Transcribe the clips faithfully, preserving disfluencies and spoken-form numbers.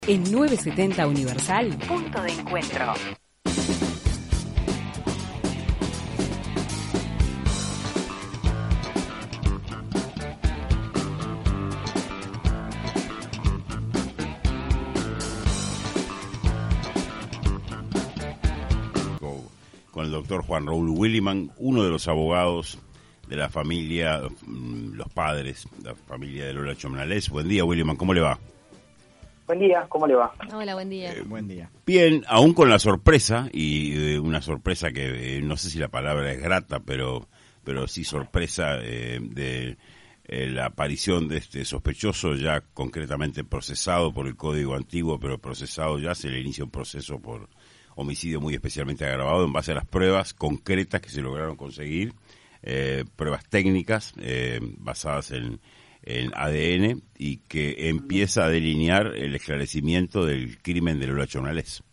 En novecientos setenta Universal, punto de encuentro. Con el doctor Juan Raúl Williman, uno de los abogados de la familia, los padres, la familia de Lola Chomnales. Buen día, Williman, ¿cómo le va? Buen día, ¿cómo le va? Hola, buen día. Eh, buen día. Bien, aún con la sorpresa, y eh, una sorpresa que eh, no sé si la palabra es grata, pero pero sí sorpresa eh, de eh, la aparición de este sospechoso ya concretamente procesado por el Código Antiguo, pero procesado ya, se le inicia un proceso por homicidio muy especialmente agravado en base a las pruebas concretas que se lograron conseguir, eh, pruebas técnicas eh, basadas en en A D N y que empieza a delinear el esclarecimiento del crimen de Lola Chomnales.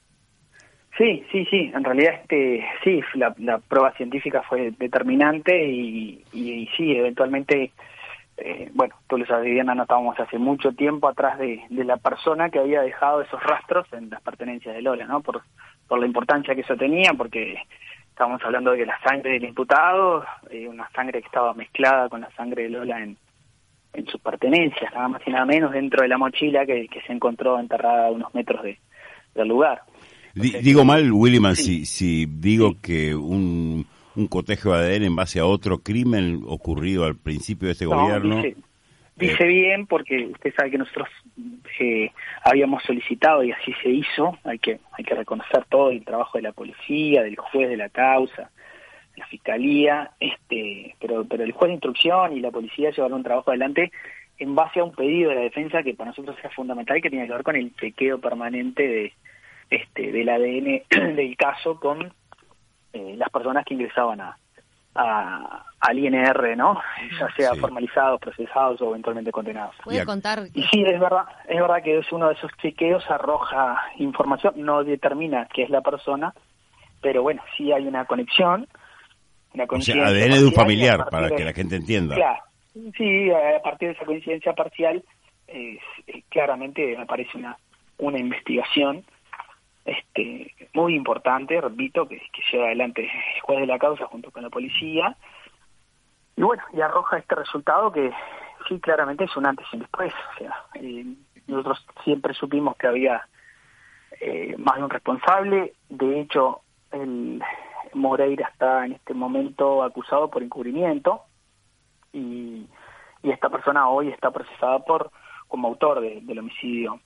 Sí, sí, sí, en realidad este sí, la, la prueba científica fue determinante y, y, y sí, eventualmente, eh, bueno, tú lo sabes bien, Ana, estábamos hace mucho tiempo atrás de, de la persona que había dejado esos rastros en las pertenencias de Lola, ¿no? Por, por la importancia que eso tenía, porque estábamos hablando de que la sangre del imputado, eh, una sangre que estaba mezclada con la sangre de Lola en en sus pertenencias, nada más y nada menos, dentro de la mochila que, que se encontró enterrada a unos metros de, del lugar. Entonces, digo mal, Williman, sí. si, si digo sí. que un, un cotejo de A D N en base a otro crimen ocurrido al principio de este no, gobierno... Dice, dice eh, bien, porque usted sabe que nosotros eh, habíamos solicitado, y así se hizo, hay que hay que reconocer todo el trabajo de la policía, del juez de la causa, la fiscalía, este, pero pero el juez de instrucción y la policía llevaron un trabajo adelante en base a un pedido de la defensa que para nosotros era fundamental, que tiene que ver con el chequeo permanente de este del A D N del caso con eh, las personas que ingresaban a, a al I N R, ¿no? Ya sea sí. formalizados, procesados o eventualmente condenados. ¿Puede contar? Y sí, es verdad, es verdad que es uno de esos chequeos, arroja información, no determina qué es la persona, pero bueno, sí hay una conexión. O sea, A D N de un familiar, para que la gente entienda. Claro, sí, a partir de esa coincidencia parcial, eh, claramente aparece una una investigación este muy importante, repito, que, que lleva adelante el juez de la causa junto con la policía, y bueno, y arroja este resultado que sí, claramente es un antes y un después. O sea, eh, nosotros siempre supimos que había eh, más de un responsable, de hecho, el... Moreira está en este momento acusado por encubrimiento y, y esta persona hoy está procesada por como autor de, del homicidio.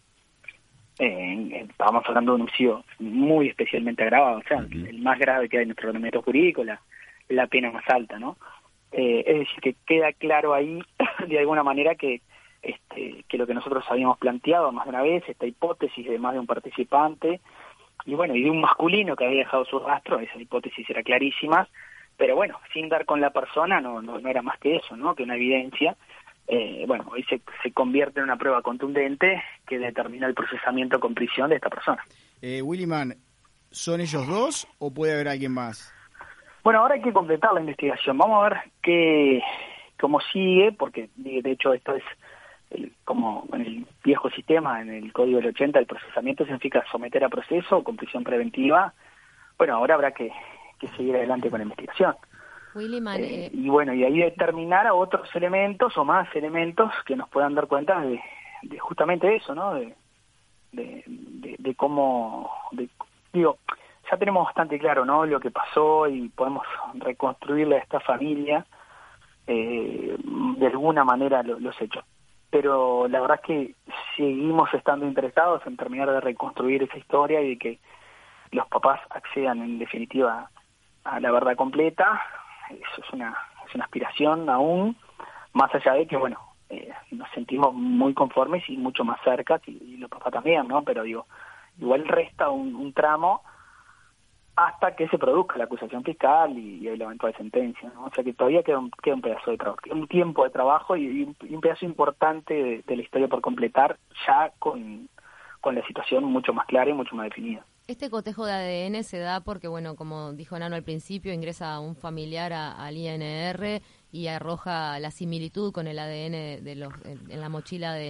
Eh, estábamos hablando de un homicidio muy especialmente agravado, o sea, uh-huh. el más grave que hay en nuestro ordenamiento jurídico, la, la pena más alta, ¿no? Eh, es decir, que queda claro ahí, de alguna manera, que este que lo que nosotros habíamos planteado más de una vez, esta hipótesis de más de un participante, y bueno, y de un masculino que había dejado su rastro, esa hipótesis era clarísima, pero bueno, sin dar con la persona no no, no era más que eso, ¿no? Que una evidencia, eh, bueno, hoy se, se convierte en una prueba contundente que determina el procesamiento con prisión de esta persona. Eh, Williman, ¿son ellos dos o puede haber alguien más? Bueno, ahora hay que completar la investigación, vamos a ver qué cómo sigue, porque de hecho esto es El, como en el viejo sistema, en el Código del ochenta, el procesamiento significa someter a proceso con prisión preventiva. Bueno, ahora habrá que, que seguir adelante con la investigación. Williman, eh, eh... y bueno, y ahí determinar a otros elementos o más elementos que nos puedan dar cuenta de, de justamente eso, ¿no? De, de, de, de cómo, de, digo, ya tenemos bastante claro, ¿no? Lo que pasó y podemos reconstruirle a esta familia eh, de alguna manera lo, los hechos. Pero la verdad es que seguimos estando interesados en terminar de reconstruir esa historia y de que los papás accedan en definitiva a la verdad completa. Eso es una es una aspiración aún, más allá de que, bueno, eh, nos sentimos muy conformes y mucho más cerca, y, y los papás también, ¿no? Pero digo, igual resta un, un tramo hasta que se produzca la acusación fiscal y, y la eventual sentencia, ¿no? O sea que todavía queda un, queda un pedazo de trabajo, un tiempo de trabajo y, y, un, y un pedazo importante de, de la historia por completar, ya con, con la situación mucho más clara y mucho más definida. Este cotejo de A D N se da porque, bueno, como dijo Nano al principio, ingresa un familiar al I N R y arroja la similitud con el A D N de los en, en la mochila de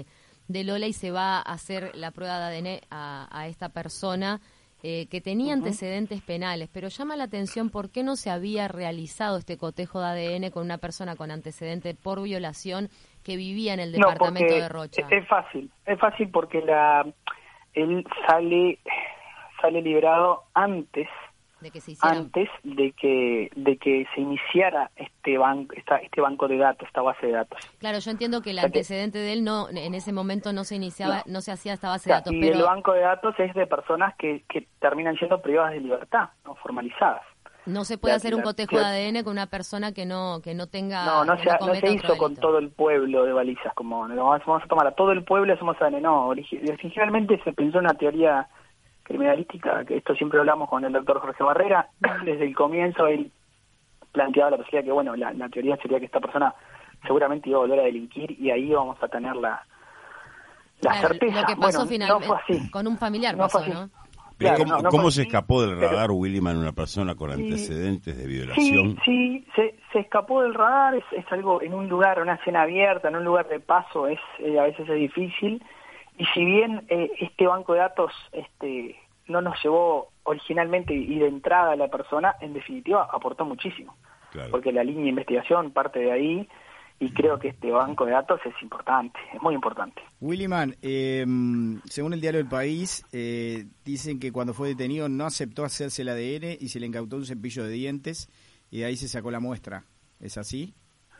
de Lola y se va a hacer la prueba de A D N a, a esta persona eh, que tenía uh-huh. antecedentes penales, pero llama la atención por qué no se había realizado este cotejo de A D N con una persona con antecedente por violación que vivía en el departamento no, de Rocha. Es fácil, es fácil porque la él sale sale liberado antes de que se hiciera... antes de que de que se iniciara este banco esta, este banco de datos, esta base de datos. Claro, yo entiendo que el o sea antecedente que, de él no en ese momento no se iniciaba, no, no se hacía esta base o sea, de datos, y pero el banco de datos es de personas que, que terminan siendo privadas de libertad, no formalizadas. No se puede la, hacer un la, cotejo la, de A D N con una persona que no que no tenga no no que se, no, no se hizo con todo el pueblo de balizas, como no, vamos a tomar a todo el pueblo y hacemos A D N. No, originalmente se pensó en una teoría criminalística, que esto siempre hablamos con el doctor Jorge Barrera. Desde el comienzo él planteaba la posibilidad que, bueno, la, la teoría sería que esta persona seguramente iba a volver a delinquir y ahí vamos a tener la, la claro, certeza. Lo que pasó bueno, finalmente no fue así. con un familiar no pasó, ¿no? Pero Claro, ¿Cómo, no, no ¿cómo fue se así, escapó del radar pero, Williman una persona con sí, antecedentes de violación? Sí, sí, se, se escapó del radar, es, es algo en un lugar, una escena abierta, en un lugar de paso, es eh, a veces es difícil. Y si bien eh, este banco de datos este no nos llevó originalmente y de entrada a la persona, en definitiva aportó muchísimo. Claro. Porque la línea de investigación parte de ahí. Y creo que este banco de datos es importante, es muy importante. Williman, eh, según el diario El País, eh, dicen que cuando fue detenido no aceptó hacerse el A D N y se le incautó un cepillo de dientes y de ahí se sacó la muestra. ¿Es así?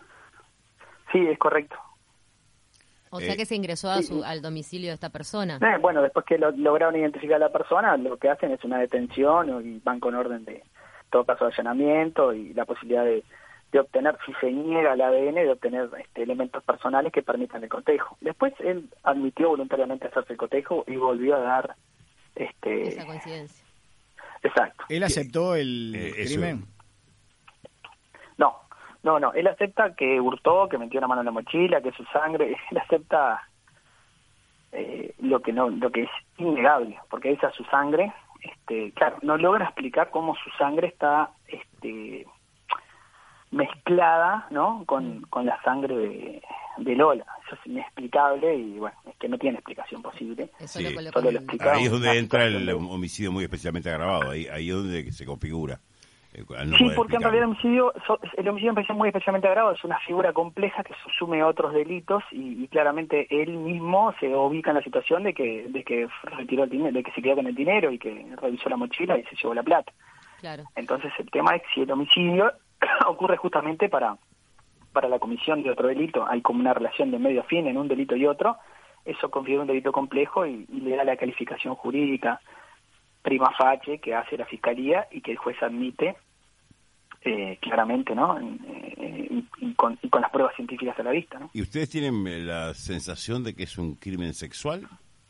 Sí, es correcto. O sea eh, que se ingresó a su, al domicilio de esta persona. Eh, bueno, después que lo, lograron identificar a la persona, lo que hacen es una detención y van con orden de todo caso de allanamiento y la posibilidad de de obtener, si se niega el A D N, de obtener este, elementos personales que permitan el cotejo. Después él admitió voluntariamente hacerse el cotejo y volvió a dar... este esa coincidencia. Exacto. ¿Él aceptó el eh, crimen? No, no, no. Él acepta que hurtó, que metió la mano en la mochila, que es su sangre. Él acepta eh, lo que no, lo que es innegable, porque esa es su sangre. Este, claro, no logra explicar cómo su sangre está... este mezclada, ¿no? Con, con la sangre de, de Lola. Eso es inexplicable y, bueno, es que no tiene explicación posible. Eso sí. lo Solo lo explicamos. Ahí es donde entra el homicidio muy especialmente agravado, ahí, ahí es donde se configura. Eh, no sí, porque en realidad el homicidio, el homicidio me parece muy especialmente agravado, es una figura compleja que susume otros delitos y, y claramente él mismo se ubica en la situación de que de que retiró el dinero, de que se quedó con el dinero y que revisó la mochila y se llevó la plata. Claro. Entonces el tema es si el homicidio ocurre justamente para para la comisión de otro delito, hay como una relación de medio a fin en un delito y otro, eso configura un delito complejo y, y le da la calificación jurídica prima facie que hace la Fiscalía y que el juez admite eh, claramente, ¿no? Eh, y, y, con, y con las pruebas científicas a la vista, ¿no? ¿Y ustedes tienen la sensación de que es un crimen sexual?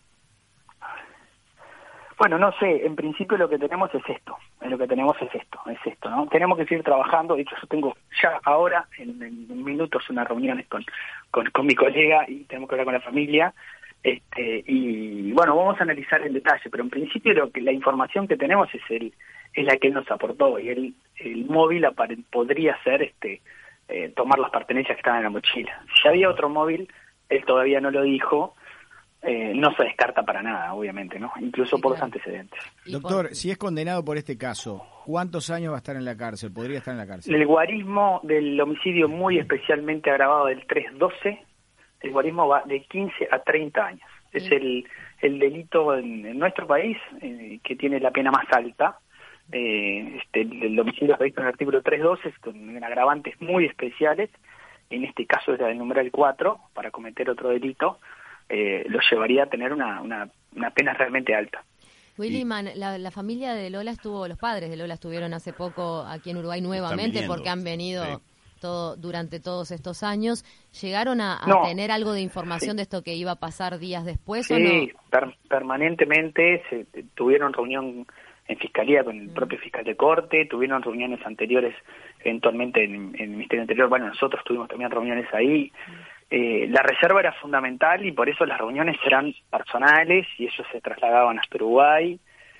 Bueno, no sé, en principio lo que tenemos es esto, lo que tenemos es esto, es esto, ¿no? Tenemos que seguir trabajando, de hecho yo tengo ya ahora, en, en minutos, unas reuniones con, con, con mi colega y tenemos que hablar con la familia, este y bueno, vamos a analizar en detalle, pero en principio lo que la información que tenemos es el es la que él nos aportó y el, el móvil apare- podría ser este eh, tomar las pertenencias que estaban en la mochila. Si había otro móvil, él todavía no lo dijo. Eh, no se descarta para nada, obviamente, ¿no? Incluso sí, por claro. los antecedentes. Doctor, por... si es condenado por este caso, ¿cuántos años va a estar en la cárcel? ¿Podría estar en la cárcel? El guarismo del homicidio muy especialmente agravado del tres doce, el guarismo va de quince a treinta años. Sí. Es el, el delito en, en nuestro país eh, que tiene la pena más alta. Eh, este, el, el homicidio previsto en el artículo tres doce con agravantes muy especiales. En este caso era el numeral cuatro, para cometer otro delito. Eh, lo llevaría a tener una, una, una pena realmente alta. Williman, la, la familia de Lola estuvo, los padres de Lola estuvieron hace poco aquí en Uruguay nuevamente porque han venido sí. todo durante todos estos años. ¿Llegaron a, a no, tener algo de información sí. de esto que iba a pasar días después sí, o no? Sí, per, permanentemente se tuvieron reunión en Fiscalía con el mm. propio fiscal de corte, tuvieron reuniones anteriores eventualmente en, en el Ministerio Interior, bueno, nosotros tuvimos también reuniones ahí. Mm. Eh, la reserva era fundamental y por eso las reuniones eran personales y ellos se trasladaban hasta Uruguay.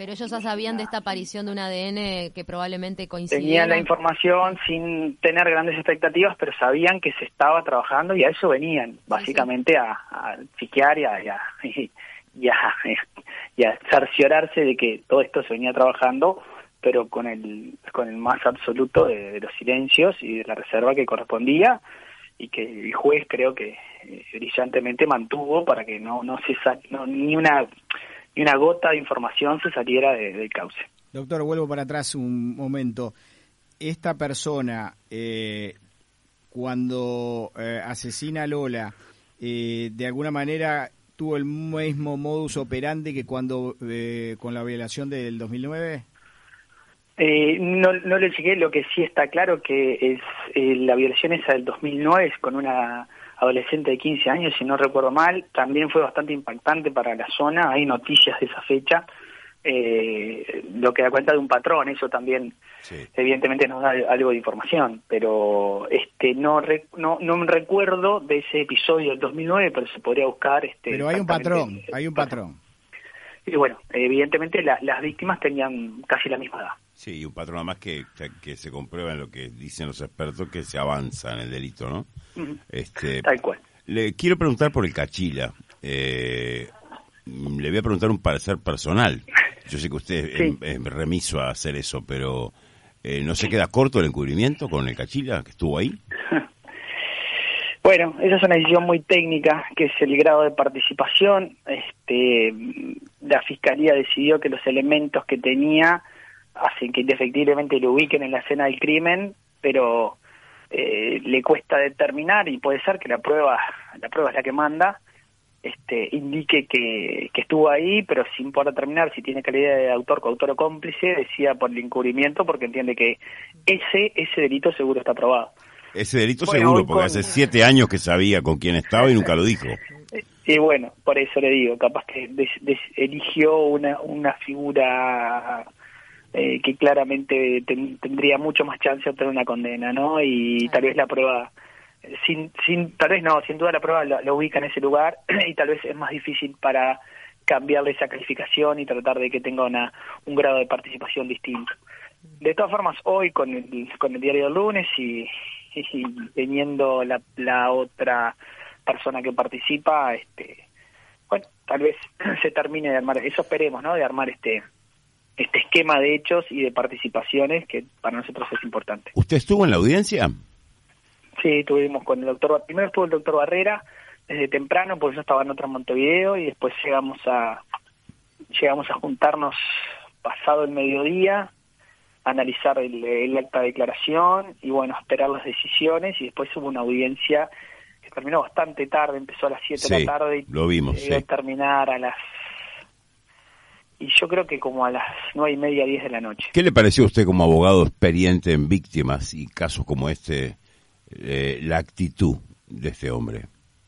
Pero ellos ya sabían de esta aparición de un A D N que probablemente coincidiera. Tenían la información sin tener grandes expectativas, pero sabían que se estaba trabajando y a eso venían, básicamente sí, sí. a, a chequear y a, y, a, y, a, y a cerciorarse de que todo esto se venía trabajando, pero con el con el más absoluto de, de los silencios y de la reserva que correspondía, y que el juez creo que eh, brillantemente mantuvo para que no no se sa no, ni una ni una gota de información se saliera de, del cauce. Doctor, vuelvo para atrás un momento. Esta persona, eh, cuando eh, asesina a Lola, eh, de alguna manera tuvo el mismo modus operandi que cuando eh, con la violación del dos mil nueve. Eh, no, no le llegué. Lo que sí está claro que es eh, la violación esa del dos mil nueve con una adolescente de quince años, si no recuerdo mal, también fue bastante impactante para la zona. Hay noticias de esa fecha, eh, lo que da cuenta de un patrón. Eso también sí, evidentemente nos da algo de información, pero este no re, no no me recuerdo de ese episodio del dos mil nueve, pero se podría buscar. Este, pero hay un patrón, hay un patrón. Y bueno, evidentemente la, las víctimas tenían casi la misma edad. Sí, y un patrón además que, que se comprueba en lo que dicen los expertos, que se avanza en el delito, ¿no? Uh-huh. este, Tal cual. Le quiero preguntar por el Cachila. Eh, le voy a preguntar un parecer personal. Yo sé que usted sí. es, es remiso a hacer eso, pero eh, ¿no se queda corto el encubrimiento con el Cachila que estuvo ahí? Bueno, esa es una decisión muy técnica, que es el grado de participación. Este, la Fiscalía decidió que los elementos que tenía hacen que efectivamente lo ubiquen en la escena del crimen, pero eh, le cuesta determinar, y puede ser que la prueba, la prueba es la que manda, este, indique que, que estuvo ahí, pero sin poder determinar si tiene calidad de autor, coautor o cómplice, decía por el encubrimiento, porque entiende que ese, ese delito seguro está probado. Ese delito bueno, seguro, porque con... hace siete años que sabía con quién estaba y nunca lo dijo. Y bueno, por eso le digo, capaz que des, des, eligió una, una figura eh, que claramente ten, tendría mucho más chance de obtener una condena, ¿no? Y tal vez la prueba, sin, sin, tal vez no, sin duda la prueba lo, lo ubica en ese lugar, y tal vez es más difícil para cambiarle esa calificación y tratar de que tenga una, un grado de participación distinto. De todas formas, hoy con el, con el diario del lunes y, y teniendo la, la otra persona que participa, este, bueno, tal vez se termine de armar, eso esperemos, ¿no? De armar este este esquema de hechos y de participaciones que para nosotros es importante. ¿Usted estuvo en la audiencia? Sí, estuvimos con el doctor, primero estuvo el doctor Barrera desde temprano, porque yo estaba en otra Montevideo, y después llegamos a llegamos a juntarnos pasado el mediodía, analizar el, el acta de declaración y bueno, esperar las decisiones, y después hubo una audiencia que terminó bastante tarde, empezó a las siete sí, de la tarde y lo vimos, llegó sí. a terminar a las, y yo creo que como a las nueve y media, diez de la noche. ¿Qué le pareció a usted como abogado experiente en víctimas y casos como este, eh, la actitud de este hombre?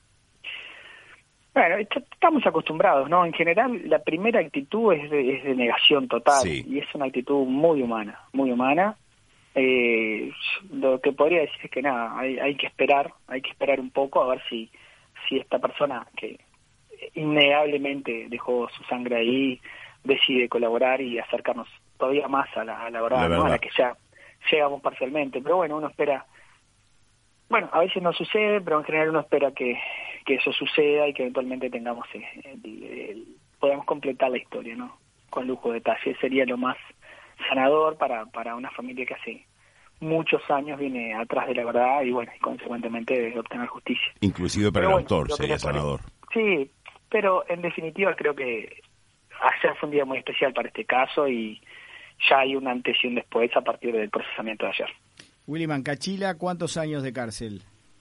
Bueno, estamos acostumbrados, ¿no? En general, la primera actitud es de, es de negación total, sí. Y es una actitud muy humana, muy humana. Eh, lo que podría decir es que nada, hay, hay que esperar, hay que esperar un poco a ver si, si esta persona que innegablemente dejó su sangre ahí decide colaborar y acercarnos todavía más a la, a la verdad, la verdad. ¿no? A la que ya llegamos parcialmente. Pero bueno, uno espera, bueno, a veces no sucede, pero en general uno espera que que eso suceda y que eventualmente tengamos el, el, el, podamos completar la historia, ¿no? Con lujo de detalle. Sería lo más sanador para para una familia que hace muchos años viene atrás de la verdad y bueno, y consecuentemente de obtener justicia. Inclusive para pero el bueno, autor sería sanador. Sí, pero en definitiva creo que ayer fue un día muy especial para este caso y ya hay un antes y un después a partir del procesamiento de ayer. Williman, Cachila, ¿cuántos años de cárcel?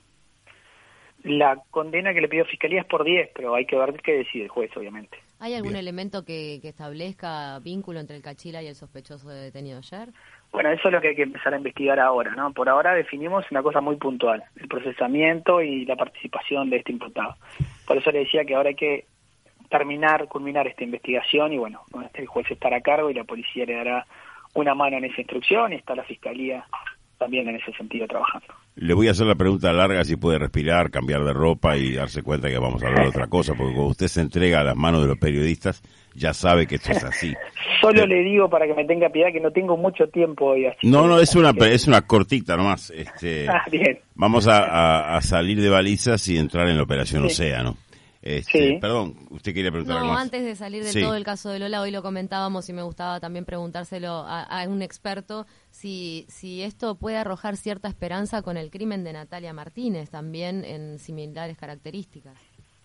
La condena que le pidió Fiscalía es por diez, pero hay que ver qué decide el juez, obviamente. ¿Hay algún Bien. elemento que, que establezca vínculo entre el Cachila y el sospechoso detenido ayer? Bueno, eso es lo que hay que empezar a investigar ahora, ¿no? Por ahora definimos una cosa muy puntual, el procesamiento y la participación de este imputado. Por eso le decía que ahora hay que terminar, culminar esta investigación y bueno, el juez estará a cargo y la policía le dará una mano en esa instrucción y está la Fiscalía también en ese sentido trabajando. Le voy a hacer la pregunta larga, si puede respirar, cambiar de ropa y darse cuenta que vamos a hablar de otra cosa, porque cuando usted se entrega a las manos de los periodistas, ya sabe que esto es así. Solo eh, le digo, para que me tenga piedad, que no tengo mucho tiempo hoy. Así no, que, no, es una que... es una cortita nomás. Este, ah, bien. Vamos a, a, a salir de balizas y entrar en la Operación Sí. Océano. Este, Sí. Perdón, usted quería preguntar algo No, más. antes de salir de Sí. todo el caso de Lola, hoy lo comentábamos y me gustaba también preguntárselo a, a un experto si, si esto puede arrojar cierta esperanza con el crimen de Natalia Martínez, también en similares características.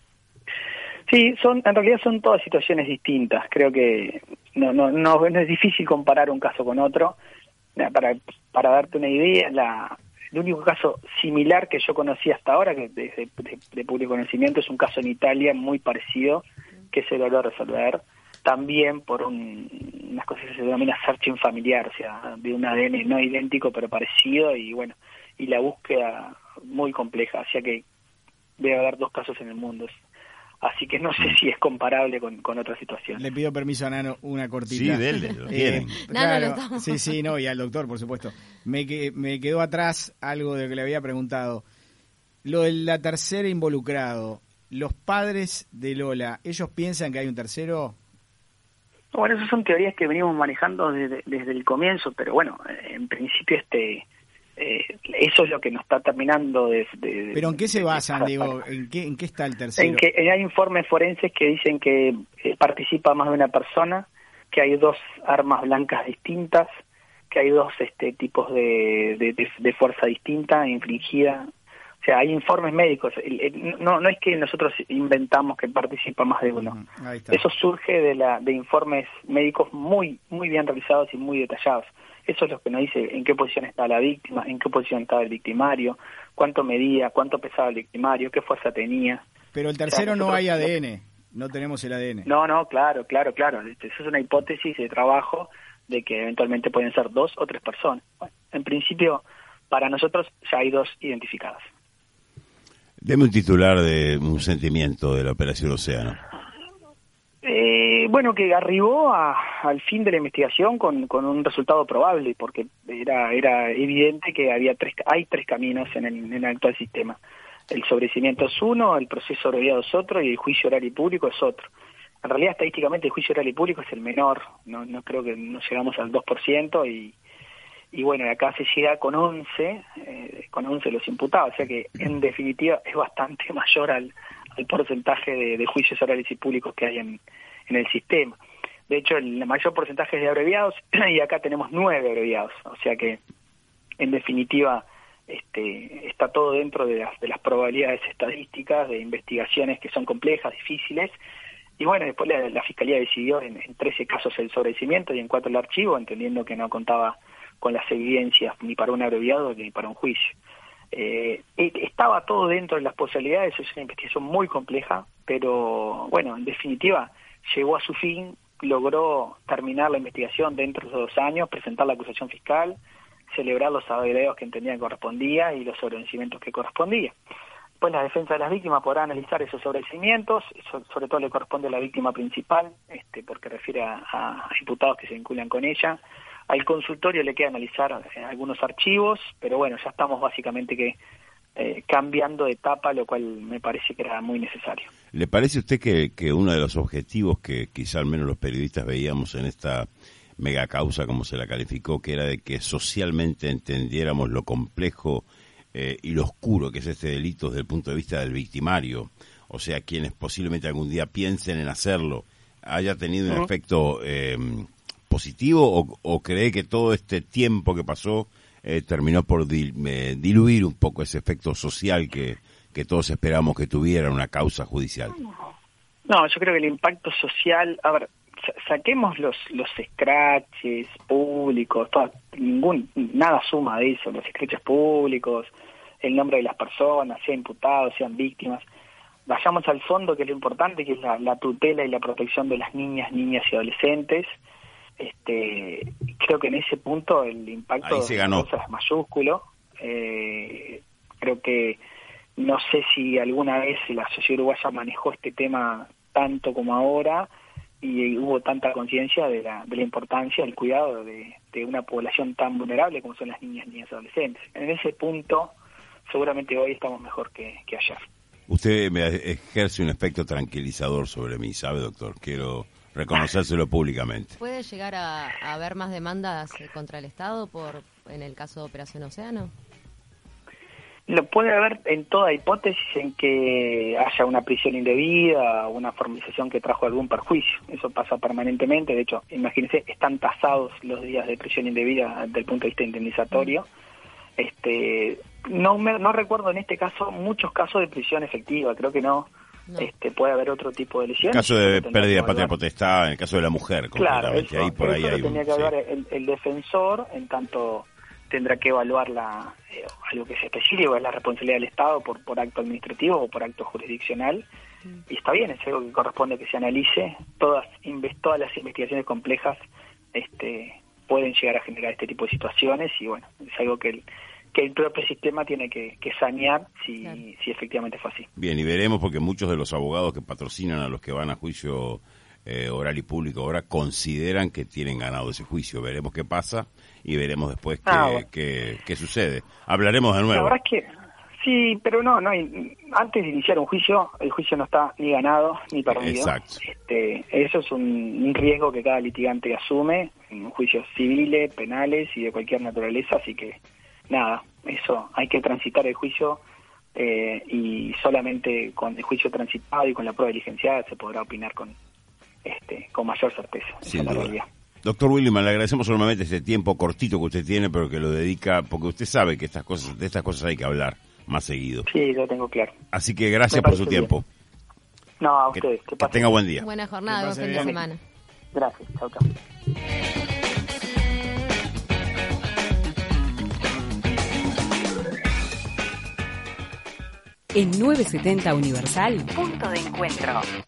Sí, son, en realidad son todas situaciones distintas. Creo que no, no, no, no es difícil comparar un caso con otro. Para, para darte una idea, la, el único caso similar que yo conocí hasta ahora, que de, de, de, de público conocimiento, es un caso en Italia muy parecido, que se logró resolver también por un, unas cosas que se denomina searching familiar, o sea, de un A D N no idéntico pero parecido, y bueno, y la búsqueda muy compleja, o sea que debe haber dos casos en el mundo. Así que no sé si es comparable con, con otra situación. Le pido permiso a Nano una cortita. Sí, dele, lo Eh, tienen. Nano, lo claro, estamos- sí, sí, no, y al doctor, por supuesto. Me, que, me quedó atrás algo de lo que le había preguntado. Lo de la tercera involucrado, los padres de Lola, ¿ellos piensan que hay un tercero? Bueno, esas son teorías que venimos manejando desde, desde el comienzo, pero bueno, en principio este eh, eso es lo que nos está terminando de... de ¿Pero en qué se de- basan, de- digo? ¿En qué, en qué está el tercero? En que hay informes forenses que dicen que eh, participa más de una persona, que hay dos armas blancas distintas, que hay dos este tipos de, de, de, de fuerza distinta infligida. O sea, hay informes médicos. El, el, no, no es que nosotros inventamos que participa más de uno. Ujú, ahí está. Eso surge de la de informes médicos muy muy bien realizados y muy detallados. Eso es lo que nos dice en qué posición está la víctima, en qué posición estaba el victimario, cuánto medía, cuánto pesaba el victimario, qué fuerza tenía. Pero el tercero O sea, no hay nosotros- A D N, no tenemos el A D N. No, no, claro, claro, claro. Eso es una hipótesis de trabajo de que eventualmente pueden ser dos o tres personas. Bueno, en principio, para nosotros ya hay dos identificadas. Deme un titular de un sentimiento de la Operación Océano. Eh, bueno, que arribó a, al fin de la investigación con, con un resultado probable, porque era era evidente que había tres hay tres caminos en el, en el actual sistema. El sobreseimiento es uno, el proceso abreviado es otro y el juicio oral y público es otro. En realidad, estadísticamente, el juicio oral y público es el menor, no no creo que no llegamos al dos por ciento y, y bueno, acá se llega con once, eh, con once los imputados, o sea que en definitiva es bastante mayor al, al porcentaje de, de juicios orales y públicos que hay en, en el sistema. De hecho, el mayor porcentaje es de abreviados y acá tenemos nueve abreviados, o sea que en definitiva este, está todo dentro de las, de las probabilidades estadísticas de investigaciones que son complejas, difíciles. Y bueno, después la, la Fiscalía decidió en, en trece casos el sobreseimiento y en cuatro el archivo, entendiendo que no contaba con las evidencias ni para un abreviado ni para un juicio. Eh, estaba todo dentro de las posibilidades, es una investigación muy compleja, pero bueno, en definitiva llegó a su fin, logró terminar la investigación dentro de dos años, presentar la acusación fiscal, celebrar los abreviados que entendían que correspondía y los sobreseimientos que correspondía. Pues la defensa de las víctimas podrá analizar esos sobreseimientos, eso sobre todo le corresponde a la víctima principal, este, porque refiere a, a imputados que se vinculan con ella. Al consultorio le queda analizar eh, algunos archivos, pero bueno, ya estamos básicamente que eh, cambiando de etapa, lo cual me parece que era muy necesario. ¿Le parece a usted que, que uno de los objetivos que quizá al menos los periodistas veíamos en esta mega causa, como se la calificó, que era de que socialmente entendiéramos lo complejo eh, y lo oscuro que es este delito desde el punto de vista del victimario, o sea, quienes posiblemente algún día piensen en hacerlo, haya tenido un uh-huh. efecto eh, positivo o, o cree que todo este tiempo que pasó eh, terminó por dil, eh, diluir un poco ese efecto social que, que todos esperamos que tuviera una causa judicial? No, yo creo que el impacto social, a ver, saquemos los los scratches públicos, todo, ningún nada suma de eso, los scratches públicos, el nombre de las personas, sean imputados, sean víctimas. Vayamos al fondo, que es lo importante, que es la, la tutela y la protección de las niñas, niñas y adolescentes. Este, creo que en ese punto el impacto ahí se ganó. es mayúsculo. Eh, creo que no sé si alguna vez la sociedad uruguaya manejó este tema tanto como ahora, y hubo tanta conciencia de la, de la importancia del cuidado de, de una población tan vulnerable como son las niñas, niñas y adolescentes. En ese punto, seguramente hoy estamos mejor que, que ayer. Usted me ejerce un efecto tranquilizador sobre mí, ¿sabe, doctor? Quiero reconocérselo públicamente. ¿Puede llegar a, a haber más demandas contra el Estado por en el caso de Operación Océano? Lo puede haber en toda hipótesis en que haya una prisión indebida o una formalización que trajo algún perjuicio. Eso pasa permanentemente. De hecho, imagínense, están tasados los días de prisión indebida desde el punto de vista indemnizatorio. Este, no me, no recuerdo en este caso muchos casos de prisión efectiva. Creo que no. No. Este, puede haber otro tipo de lesiones. En el caso de pérdida de patria potestad, en el caso de la mujer, claro, eso, ahí por ahí eso hay lo tenía un, que evaluar sí. el, el defensor, en tanto tendrá que evaluar la, eh, algo que es específico, es la responsabilidad del Estado por, por acto administrativo o por acto jurisdiccional, mm. y está bien, es algo que corresponde que se analice. Todas, todas las investigaciones complejas este, pueden llegar a generar este tipo de situaciones, y bueno, es algo que el que el propio sistema tiene que, que sanear si, claro. si efectivamente fue así. Bien, y veremos, porque muchos de los abogados que patrocinan a los que van a juicio eh, oral y público ahora consideran que tienen ganado ese juicio. Veremos qué pasa y veremos después qué, ah, bueno. qué, qué sucede. Hablaremos de nuevo. La verdad es que sí, pero no, no hay, antes de iniciar un juicio, el juicio no está ni ganado ni perdido. Exacto. Este, eso es un, un riesgo que cada litigante asume en juicios civiles, penales y de cualquier naturaleza, así que nada, eso, hay que transitar el juicio eh, y solamente con el juicio transitado y con la prueba diligenciada se podrá opinar con este con mayor certeza. Sin duda. Doctor Williman, le agradecemos solamente este tiempo cortito que usted tiene, pero que lo dedica, porque usted sabe que estas cosas, de estas cosas hay que hablar más seguido. Sí, lo tengo claro. Así que gracias por su bien. tiempo. No, a que, ustedes. Que, que tenga buen día. Buena jornada, buen fin bien. de semana. Gracias, chao, chao. En novecientos setenta Universal, punto de encuentro.